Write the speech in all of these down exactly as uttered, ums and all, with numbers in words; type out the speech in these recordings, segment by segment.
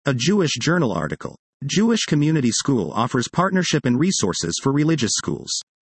A Jewish Journal article. Jewish Community School offers partnership and resources for religious schools.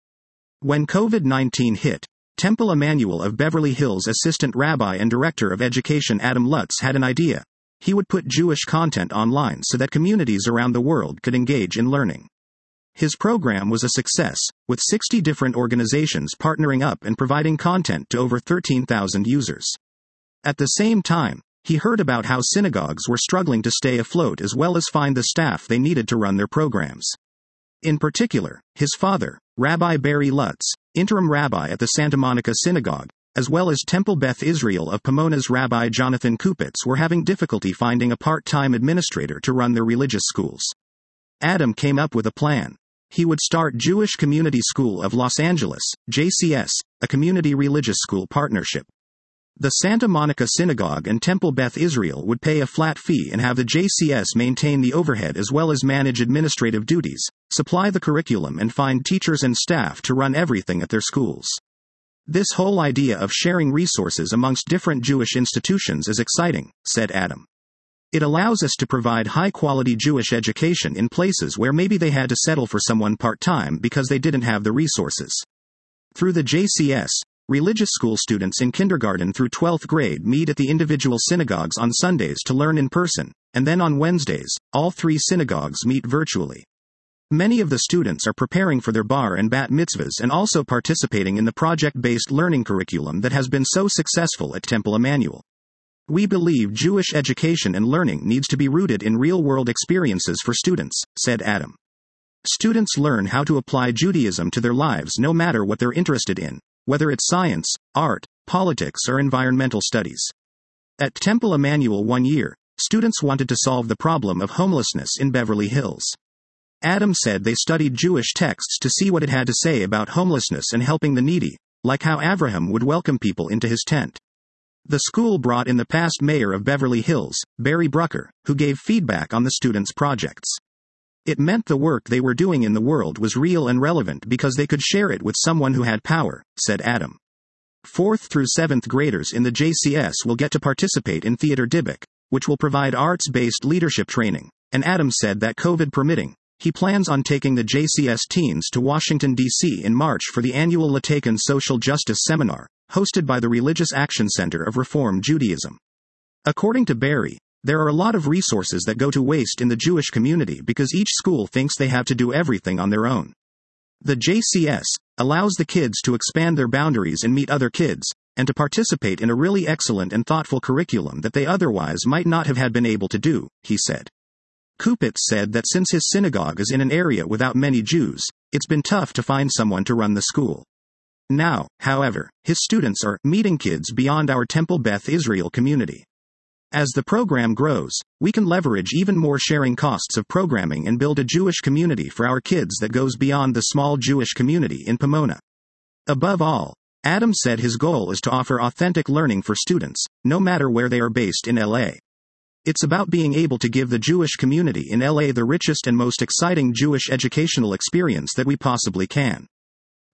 When COVID nineteen hit, Temple Emanuel of Beverly Hills assistant rabbi and director of education Adam Lutz had an idea. He would put Jewish content online so that communities around the world could engage in learning. His program was a success, with sixty different organizations partnering up and providing content to over thirteen thousand users. At the same time, he heard about how synagogues were struggling to stay afloat as well as find the staff they needed to run their programs. In particular, his father, Rabbi Barry Lutz, interim rabbi at the Santa Monica Synagogue, as well as Temple Beth Israel of Pomona's Rabbi Jonathan Kupitz were having difficulty finding a part-time administrator to run their religious schools. Adam came up with a plan. He would start Jewish Community School of Los Angeles, J C S, a community religious school partnership. The Santa Monica Synagogue and Temple Beth Israel would pay a flat fee and have the J C S maintain the overhead as well as manage administrative duties, supply the curriculum and find teachers and staff to run everything at their schools. This whole idea of sharing resources amongst different Jewish institutions is exciting, said Adam. It allows us to provide high-quality Jewish education in places where maybe they had to settle for someone part-time because they didn't have the resources. Through the J C S, religious school students in kindergarten through twelfth grade meet at the individual synagogues on Sundays to learn in person, and then on Wednesdays, all three synagogues meet virtually. Many of the students are preparing for their bar and bat mitzvahs and also participating in the project-based learning curriculum that has been so successful at Temple Emanuel. We believe Jewish education and learning needs to be rooted in real-world experiences for students, said Adam. Students learn how to apply Judaism to their lives no matter what they're interested in, whether it's science, art, politics or environmental studies. At Temple Emanuel one year, students wanted to solve the problem of homelessness in Beverly Hills. Adam said they studied Jewish texts to see what it had to say about homelessness and helping the needy, like how Abraham would welcome people into his tent. The school brought in the past mayor of Beverly Hills, Barry Brucker, who gave feedback on the students' projects. It meant the work they were doing in the world was real and relevant because they could share it with someone who had power, said Adam. Fourth through seventh graders in the J C S will get to participate in Theater Dybbuk, which will provide arts-based leadership training, and Adam said that COVID permitting, he plans on taking the J C S teens to Washington, D C in March for the annual Latakan Social Justice Seminar, hosted by the Religious Action Center of Reform Judaism. According to Barry, there are a lot of resources that go to waste in the Jewish community because each school thinks they have to do everything on their own. The J C S allows the kids to expand their boundaries and meet other kids, and to participate in a really excellent and thoughtful curriculum that they otherwise might not have had been able to do, he said. Kupitz said that since his synagogue is in an area without many Jews, it's been tough to find someone to run the school. Now, however, his students are meeting kids beyond our Temple Beth Israel community. As the program grows, we can leverage even more sharing costs of programming and build a Jewish community for our kids that goes beyond the small Jewish community in Pomona. Above all, Adam said his goal is to offer authentic learning for students, no matter where they are based in L A. It's about being able to give the Jewish community in L A the richest and most exciting Jewish educational experience that we possibly can.